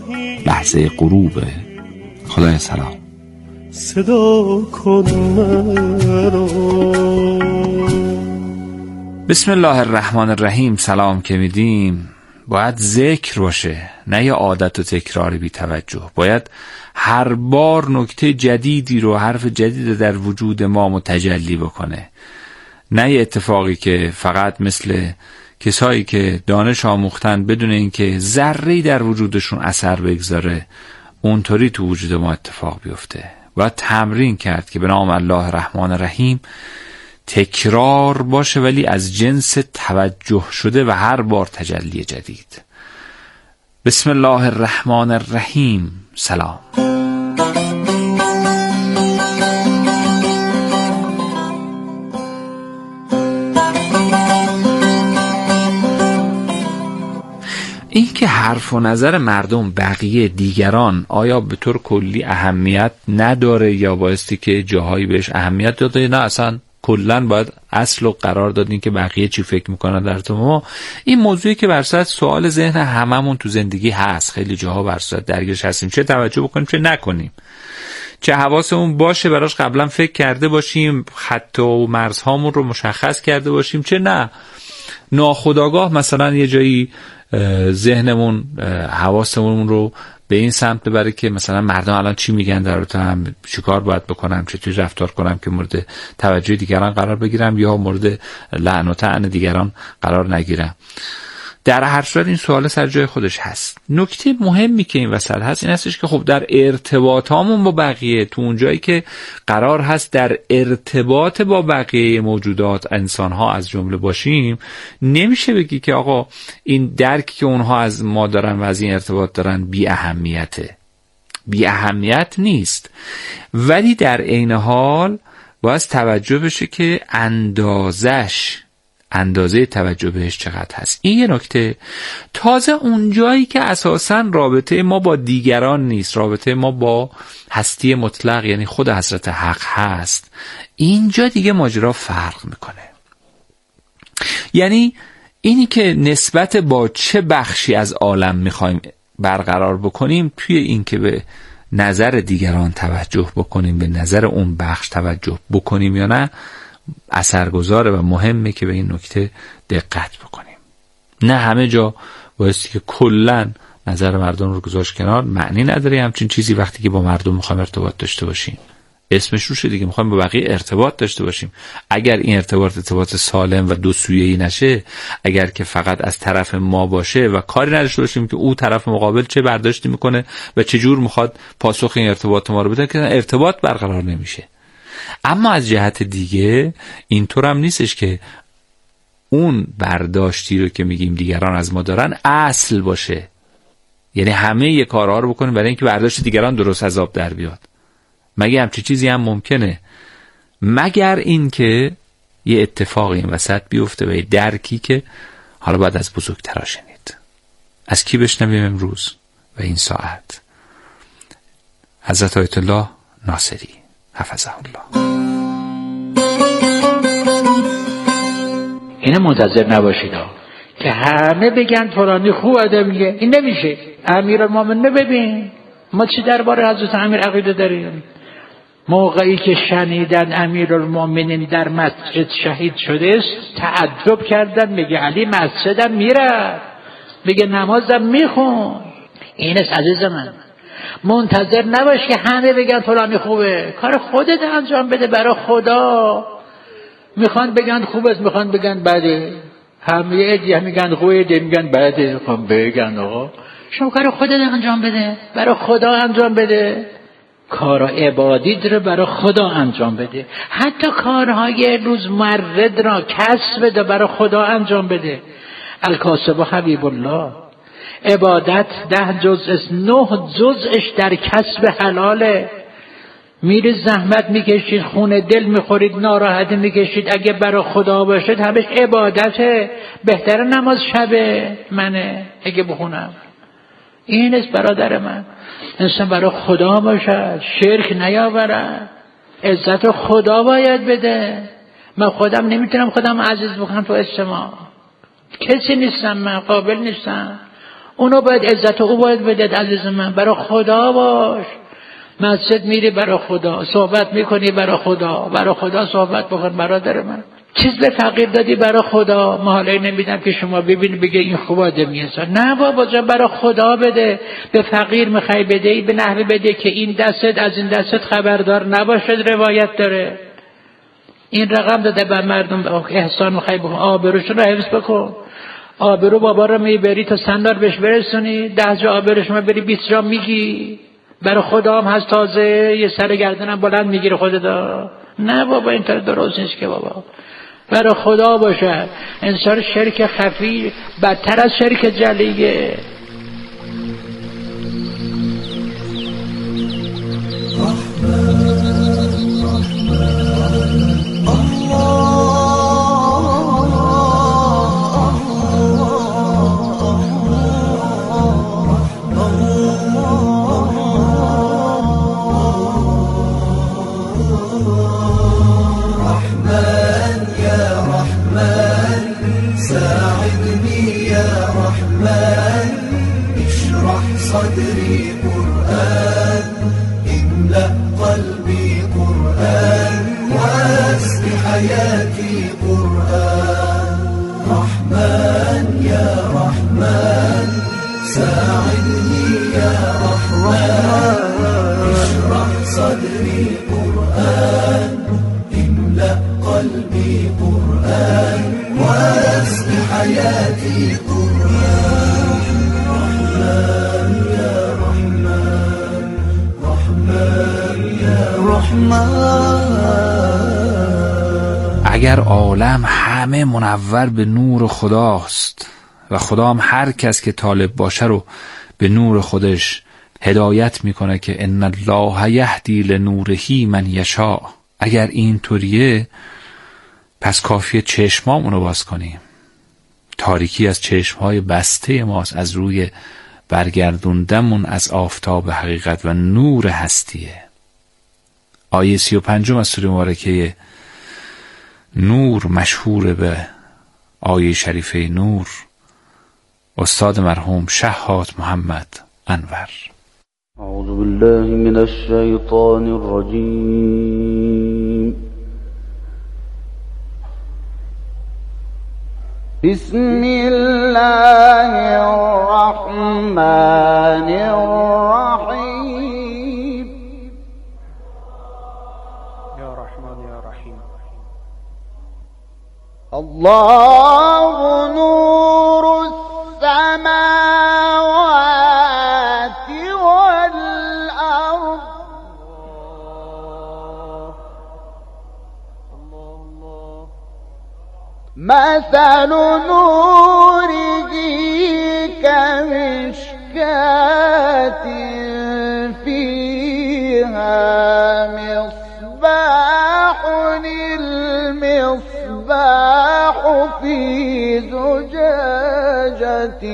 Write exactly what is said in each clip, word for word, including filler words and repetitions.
لحظه غروبه. خدای سلام. صدا کن مرا. بسم الله الرحمن الرحیم. سلام که میدیم باید ذکر باشه، نه یه عادت و تکرار بی توجه. باید هر بار نکته جدیدی رو، حرف جدید در وجود ما متجلی بکنه، نه یه اتفاقی که فقط مثل کسایی که دانش آموختن بدون اینکه ذره‌ای در وجودشون اثر بگذاره اونطوری تو وجود ما اتفاق بیفته. باید تمرین کرد که به نام الله الرحمن الرحیم تکرار باشه، ولی از جنس توجه شده و هر بار تجلی جدید. بسم الله الرحمن الرحیم. سلام. این که حرف و نظر مردم، بقیه، دیگران آیا به طور کلی اهمیت نداره یا بایستی که جاهایی بهش اهمیت داده، نه اصلا کلن باید اصل و قرار دادین که بقیه چی فکر میکنن در تو ما. این موضوعی که برصد سوال ذهن هممون تو زندگی هست، خیلی جاها برصد درگیرش هستیم، چه توجه بکنیم چه نکنیم، چه حواسمون باشه براش قبلا فکر کرده باشیم، خط و مرزهامون رو مشخص کرده باشیم، چه نه ناخودآگاه مثلا یه جایی ذهنمون حواسمون رو به این سمت ببره که مثلا مردم الان چی میگن در رابطه هم، چیکار باید بکنم، چطوری رفتار کنم که مورد توجه دیگران قرار بگیرم یا مورد لعن و طعن دیگران قرار نگیرم. در هر صورت این سوال سر جای خودش هست. نکته مهمی که این وسط هست این هستش که خب در ارتباطامون با بقیه، تو اون جایی که قرار هست در ارتباط با بقیه موجودات، انسان‌ها از جمله باشیم، نمیشه بگی که آقا این درکی که اونها از ما دارن و از این ارتباط دارن بی اهمیته. بی اهمیت نیست، ولی در عین حال باید توجه بشه که اندازش، اندازه توجه بهش چقدر هست. این یه نکته. تازه اونجایی که اساساً رابطه ما با دیگران نیست، رابطه ما با هستی مطلق یعنی خود حضرت حق هست، اینجا دیگه ماجرا فرق میکنه. یعنی اینی که نسبت با چه بخشی از عالم میخوایم برقرار بکنیم، توی این که به نظر دیگران توجه بکنیم، به نظر اون بخش توجه بکنیم یا نه، اثرگذاره و مهمه که به این نکته دقت بکنیم. نه همه جا بایستی که کلن نظر مردم رو گذاشت کنار، معنی نداره همچین چیزی. وقتی که با مردم میخوایم ارتباط داشته باشیم، اسمش روشه دیگه، میخوایم با بقیه ارتباط داشته باشیم. اگر این ارتباط ارتباط سالم و دو سویه‌ای نشه، اگر که فقط از طرف ما باشه و کاری نداشته باشیم که او طرف مقابل چه برداشتی میکنه و چه جور میخواد پاسخ این ارتباط ما رو بده، که ارتباط برقرار نمیشه. اما از جهت دیگه اینطور هم نیستش که اون برداشتی رو که میگیم دیگران از ما دارن اصل باشه، یعنی همه یه کارها رو بکنیم برای اینکه برداشت دیگران درست از آب در بیاد. مگه همچین چیزی هم ممکنه؟ مگر این که یه اتفاقی این وسط بیفته و یه درکی که حالا باید از بزرگترا شنید. از کی بشنویم امروز و این ساعت؟ حضرت آیت الله ناصری حفظه الله. اینه منتظر نباشید ها که همه بگن فلانی خوب آدم میگه، این نمیشه. امیرالمومنین ببین ما چی درباره حضرت امیر عقیده داریم. موقعی که شنیدن امیرالمومنین در مسجد شهید شده است تعجب کردن، میگه علی مسجدم میره، میگه نمازم میخون. این است عزیز من، منتظر نباش که همه بگن فلانی خوبه، کار خودت انجام بده برای خدا. میخوان بگن خوبه، میخوان بگن بده، همه ایدی هم میگن خوبه، ایدی میگن بده، میخوان بگن آقا شما کار خودت انجام بده، برای خدا انجام بده. کار عبادی رو برای خدا انجام بده، حتی کارهای روزمره را کسب بده برای خدا انجام بده. الکاسب حبیب الله، عبادت ده جزء است، نه جزءش در کسب حلاله. میرید زحمت میکشید، خون دل میخورید، ناراحتی میکشید، اگه برای خدا باشد همش عبادته. بهتره نماز شبه منه اگه بخونم. این است برادر من، انسان برای خدا باشد، شرک نیاورد، عزت خدا باید بده. من خودم نمیتونم خودم عزیز بکنم تو اجتماع، کسی نیستم، من قابل نیستم. اونو باید عزت او باید بدید. عزیز من برای خدا باش، مسجد میری برای خدا، صحبت میکنی برای خدا، برای خدا صحبت بکن برادر من. چیز به فقیر دادی برای خدا، محاله نمیدم که شما ببینی بگه این خوب آدمی است. نه بابا جان، برای خدا بده. به فقیر میخوای بدهی به نحوی بده که این دستت از این دستت خبردار نباشد. روایت داره این رقم داده به مردم، احسان میخوای بکن، آبروشون رو حفظ بکن. آبرو بابا رو میبری تا سندار بهش برسونی، ده جا آبروش ما بری بیست جا میگی. برای خدا هم هست تازه یه سر گردنم بلند میگیره خودت. نه بابا این طور درست نیست که بابا. برای خدا باشه. انسان شرک خفی بدتر از شرک جلیه. صدري قرآن املأ قلبي قرآن واسق حياتي قرآن رحمن يا رحمن ساعدني يا رحمن اشرح صدري قرآن املأ قلبي قرآن واسق حياتي قرآن اگر عالم همه منور به نور خداست و خدا هم هر کس که طالب باشه رو به نور خودش هدایت میکنه که ان الله یهدی لنوره من یشاء، اگر این طوریه پس کافیه چشمامونو باز کنیم. تاریکی از چشمهای بسته ماست، از روی برگردوندمون از آفتاب حقیقت و نور هستیه. آیه سی و پنجم از سوره مبارکه نور مشهور به آیه شریفه نور، استاد مرحوم شهاب محمد انور. اعوذ بالله من الشیطان الرجیم. بسم الله الرحمن الرحیم. یا رحمان یا رحیم. الله نور السماوات والأرض. مثل نوره كمشكاة فيها مصباح، المصباح في زجاجة،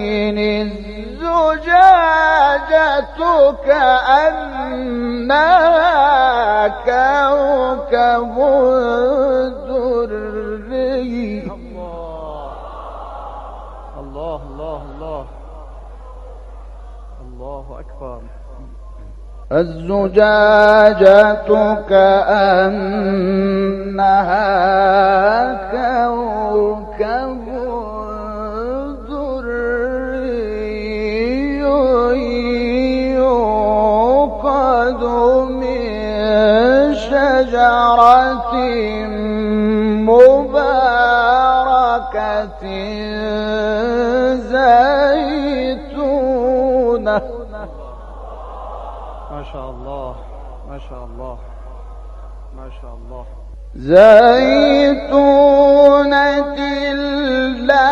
الزجاجة كأنها كوكب دري. الله الله الله الله أكبر. الزجاجة كأنها كوكب دري يوقد من شجرة مباركة زيتونة. ما شاء الله ما شاء الله ما شاء الله. زيتونة لا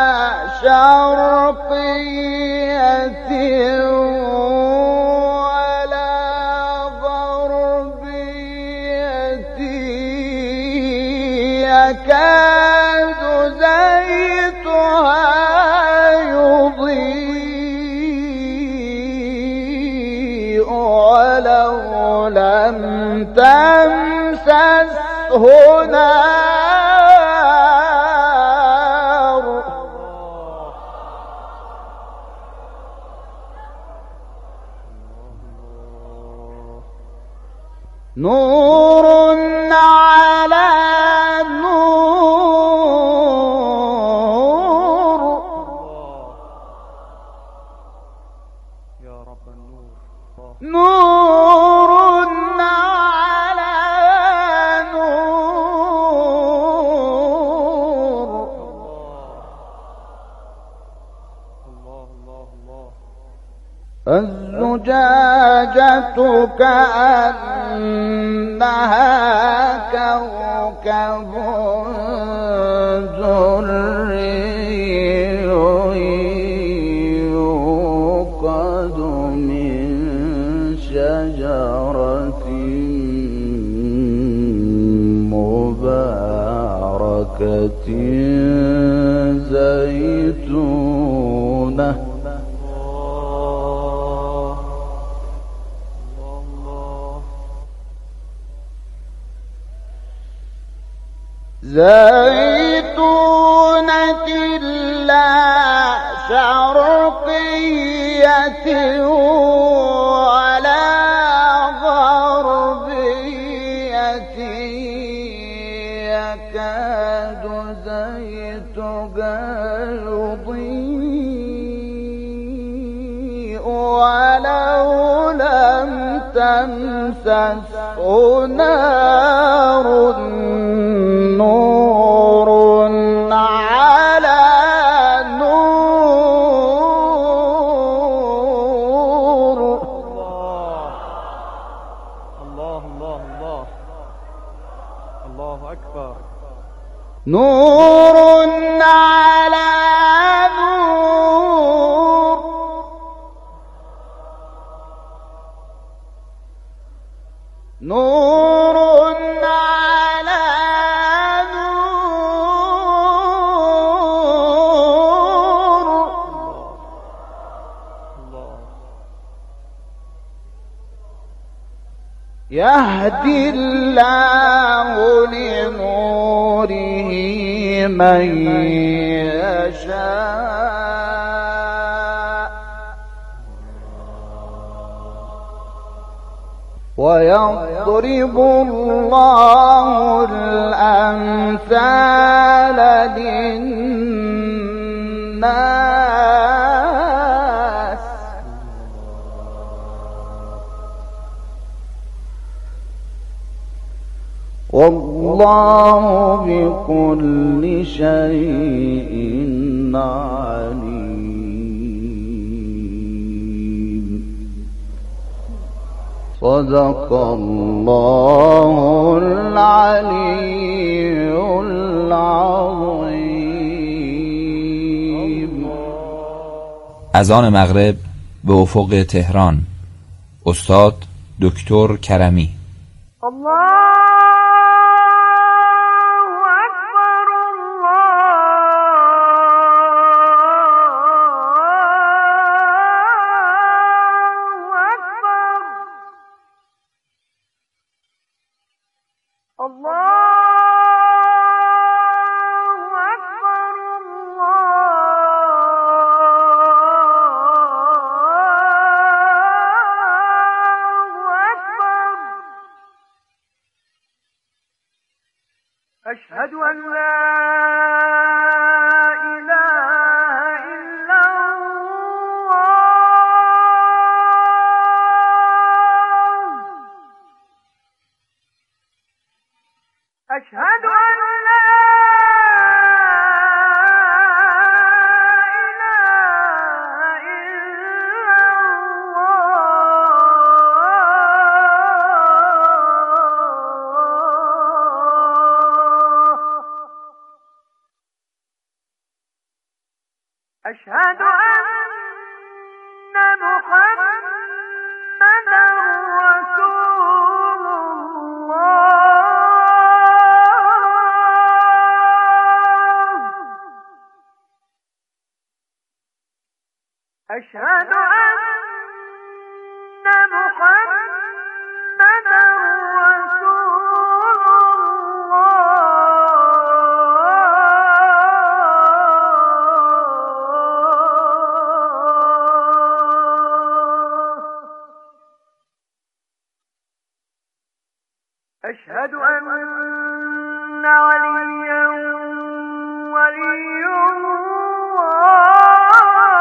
شرقية ولا غربية يكاد زيتها يضيء ولو لم تمسسه نار. نور على نور. يا رب النور. نور على نور. الله الله الله. الزجاجة كأنها كوكب دري يوقد من شجرة مباركة زيتونة زيتونة لا شرقية ولا غربية يكاد زيتها يضيء ولو لم تمسسه نار. نور على نور. الله الله الله. الله أكبر. نور على نور. نور على نور. الله. يهدي الله لنوره من يشاء ويضرب الله الأمثال للناس والله بكل شيء عليم. صدق الله العلي العظيم. اذان مغرب به افق تهران. استاد دکتر کرمی. الله أكبر. أشهد أن لا إله إلا الله. أشهد أن لا إله إلا الله. أشهد أن محمدا رسول الله. أشهد أن محمدا رسول الله. أشهد أن عليا ولي الله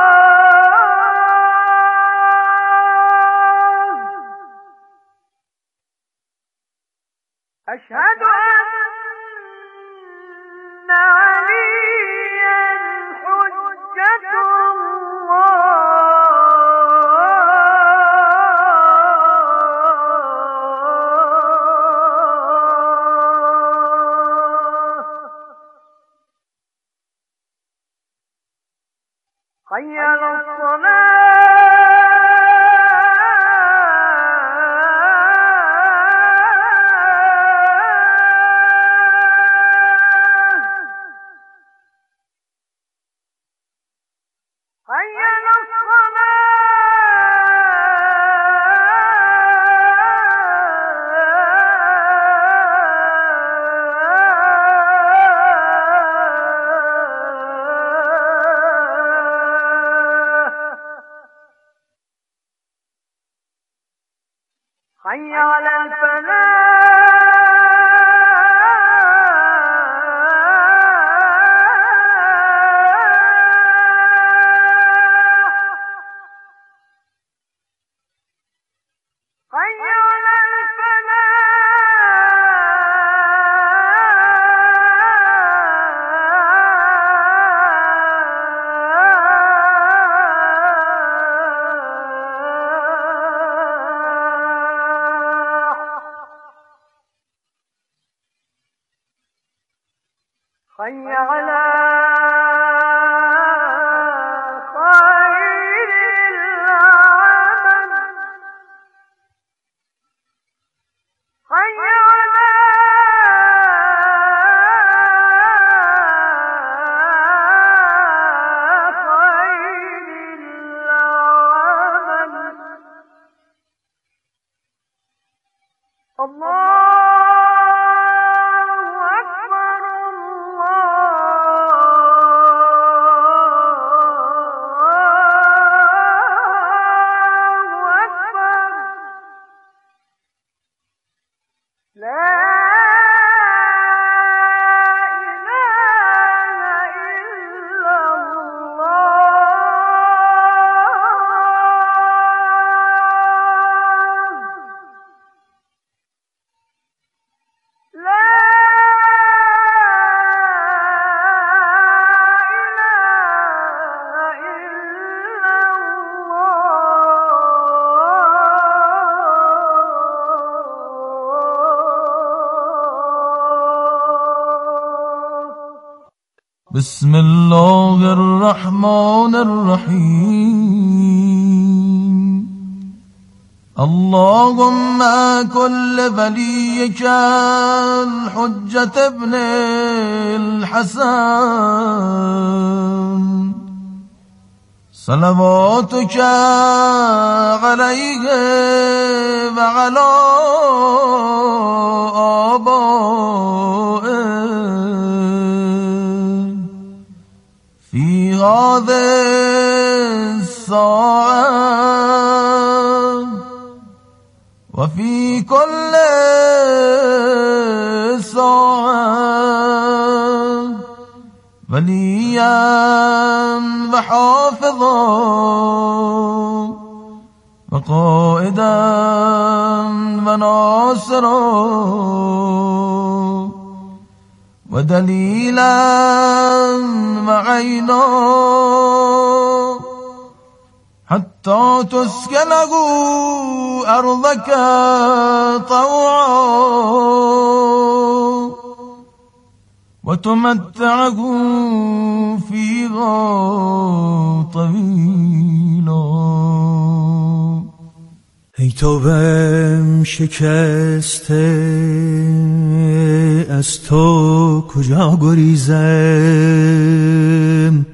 أشهد أن عليا حجة حي على الصلاة حي على حي على الفلاح حي على حي على خير العمل حي على خير العمل الله بسم الله الرحمن الرحيم اللهم كل وليك الحجة ابن الحسن صلواتك عليه وعلى آبائه في هذه الساعة وفي كل ساعة وليا وحافظا وقائدا وناصرا ودليلا وعينا حتى تسكنه أرضك طوعا وتمتعه فيها طويلا. ای توبه‌ام شکسته از تو کجا گریزم،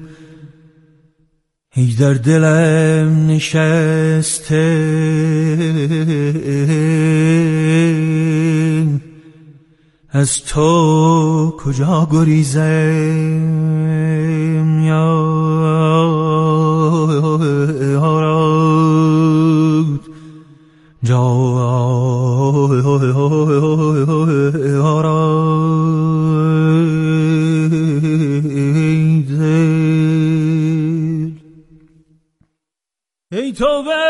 ای در دلم نشسته از تو کجا گریزم یا رب جا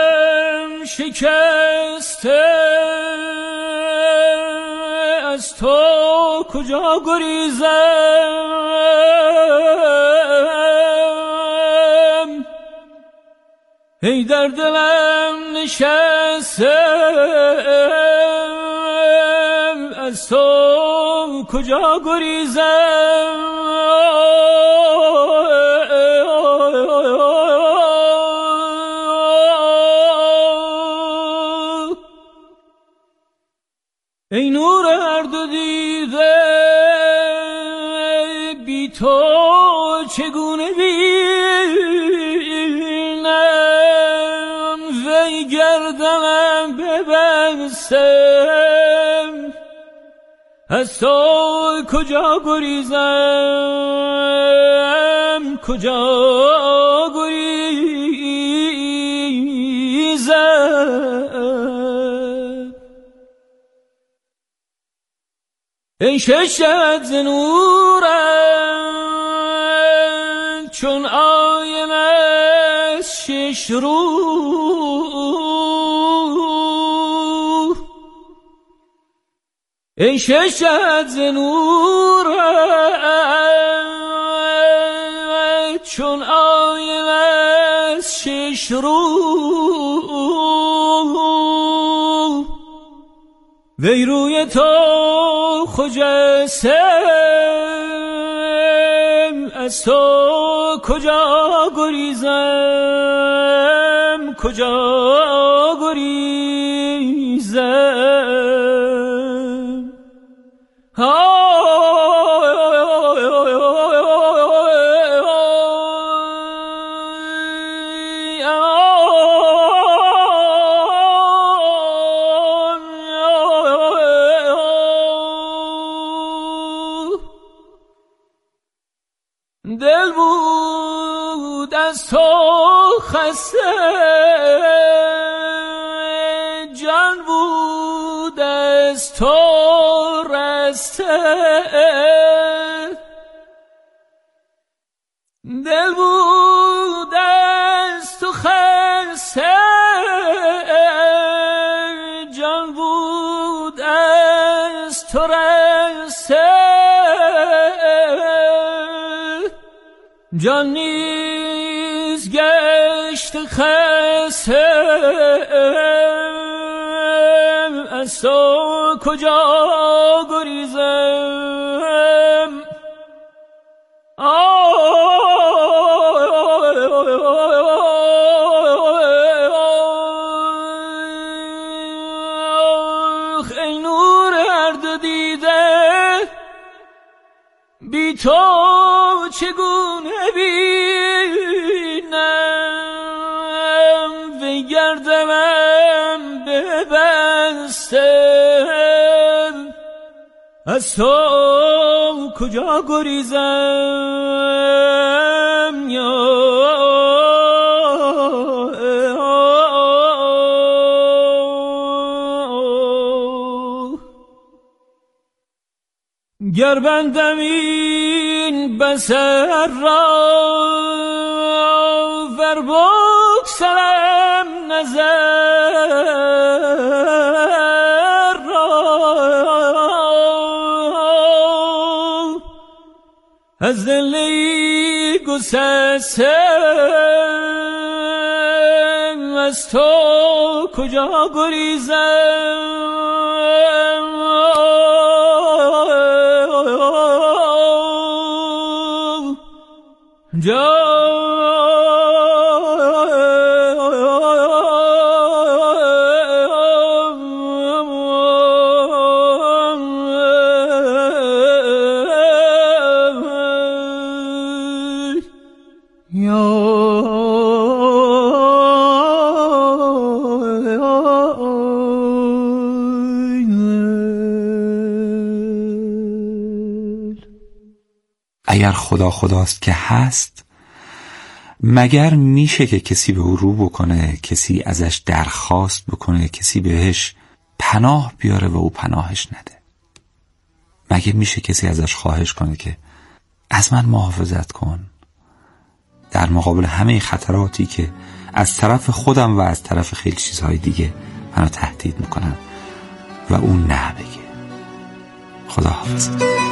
دلم شکسته از تو کجا گریزم ای در دلم نشسته از تو کجا گریزم ای نور هر دو دیده بی تو چگونه بینم وی گردنم ببستم از تو کجا گریزم کجا گریزم ای ششت ز نورم چون آینه شش رو ای ششت ز نورم چون آینه شش رو وی روی تو خجستم از تو کجا گریزم کجا گریزم دل بود از تو خسته جان بود از تو رسته دل بود از تو خسته جان بود از تو رسته جان نیز گشت خسته از تو کجا گریزم آخ ای نور هر دو دیده بی تو چگونه بینم وی گردنم ببستم از تو کجا گریزم یا گر بندم این بصر را ور بگسلم نظر را از دل گسستم از تو کجا گریزم جا اگر خدا خداست که هست، مگر میشه که کسی به او رو بکنه، کسی ازش درخواست بکنه، کسی بهش پناه بیاره و او پناهش نده؟ مگه میشه کسی ازش خواهش کنه که از من محافظت کن در مقابل همه خطراتی که از طرف خودم و از طرف خیلی چیزهای دیگه منو تهدید میکنن و اون نه بگه. خداحافظ.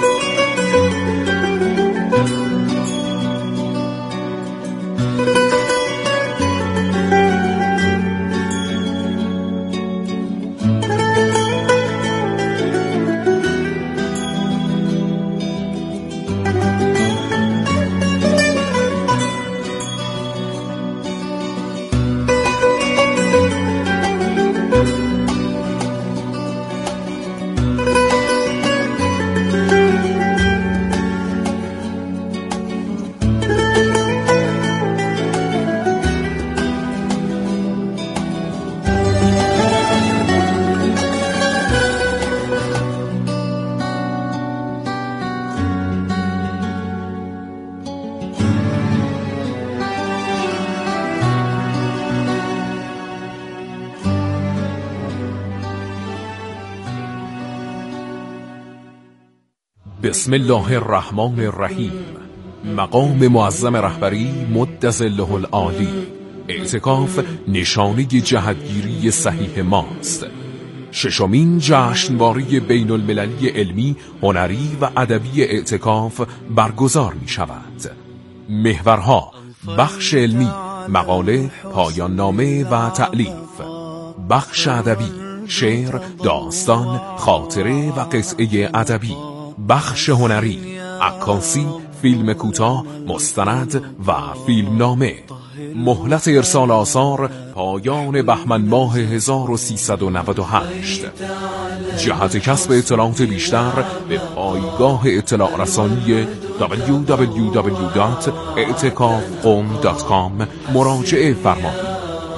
بسم الله الرحمن الرحیم. مقام معظم رهبری مدظله العالی. اعتکاف نشانه جهتگیری صحیح ماست. ششمین جشنواره بین المللی علمی، هنری و ادبی اعتکاف برگزار می شود. محورها: بخش علمی، مقاله، پایان نامه و تألیف. بخش ادبی، شعر، داستان، خاطره و قطعه ادبی. بخش هنری، عکاسی، فیلم کوتاه، مستند و فیلم نامه. مهلت ارسال آثار پایان بهمن ماه هزار و سیصد و نود و هشت. جهت کسب اطلاعات بیشتر به پایگاه اطلاع رسانی دبلیو دبلیو دبلیو دات اعتکاف قم دات کام مراجعه فرمایید.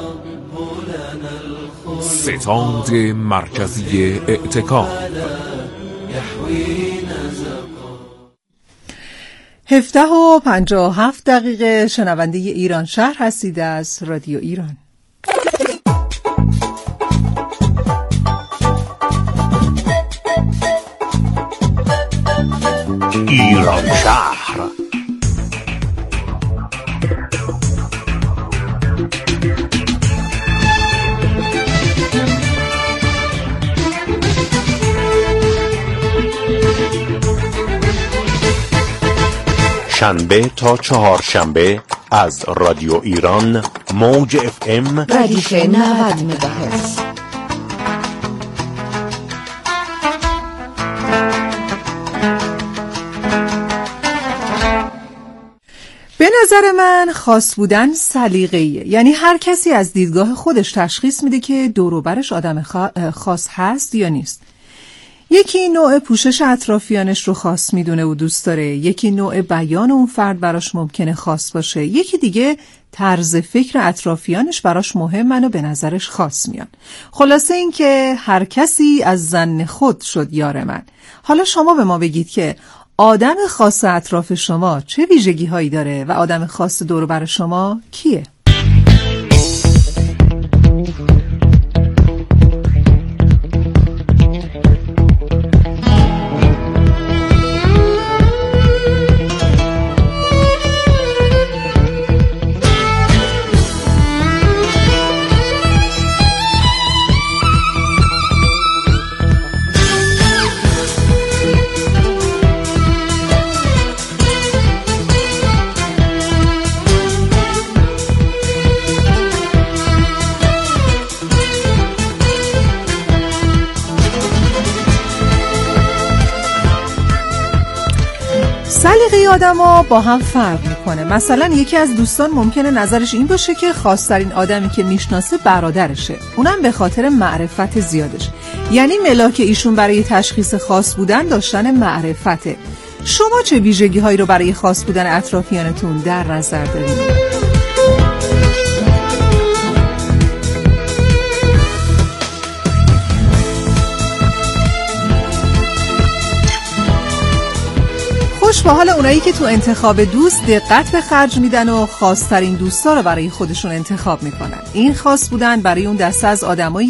ستاد مرکزی اعتکاف. هفده و پنجاه و هفت دقیقه شنونده ایران شهر هستید از رادیو ایران. ایران شهر. شنبه تا چهارشنبه از رادیو ایران موج اف ام ردیف نود مگاهرتز. به نظر من خاص بودن سلیقه‌ایه، یعنی هر کسی از دیدگاه خودش تشخیص میده که دور و برش آدم خاص هست یا نیست. یکی نوع پوشش اطرافیانش رو خاص میدونه و دوست داره، یکی نوع بیان اون فرد براش ممکنه خاص باشه، یکی دیگه طرز فکر اطرافیانش براش مهمه و به نظرش خاص میان. خلاصه این که هر کسی از ظن خود شد یار من. حالا شما به ما بگید که آدم خاص اطراف شما چه ویژگی هایی داره و آدم خاص دور و بر شما کیه؟ سلیقه آدم‌ها با هم فرق میکنه. مثلا یکی از دوستان ممکنه نظرش این باشه که خاص‌ترین آدمی که میشناسه برادرشه، اونم به خاطر معرفت زیادش. یعنی ملاک ایشون برای تشخیص خاص بودن داشتن معرفته. شما چه ویژگی هایی رو برای خاص بودن اطرافیانتون در نظر دارید؟ خوش به حال اونایی که تو انتخاب دوست دقت به خرج میدن و خاص‌ترین دوستا رو برای خودشون انتخاب میکنن. این خاص بودن برای اون دسته از آدمایی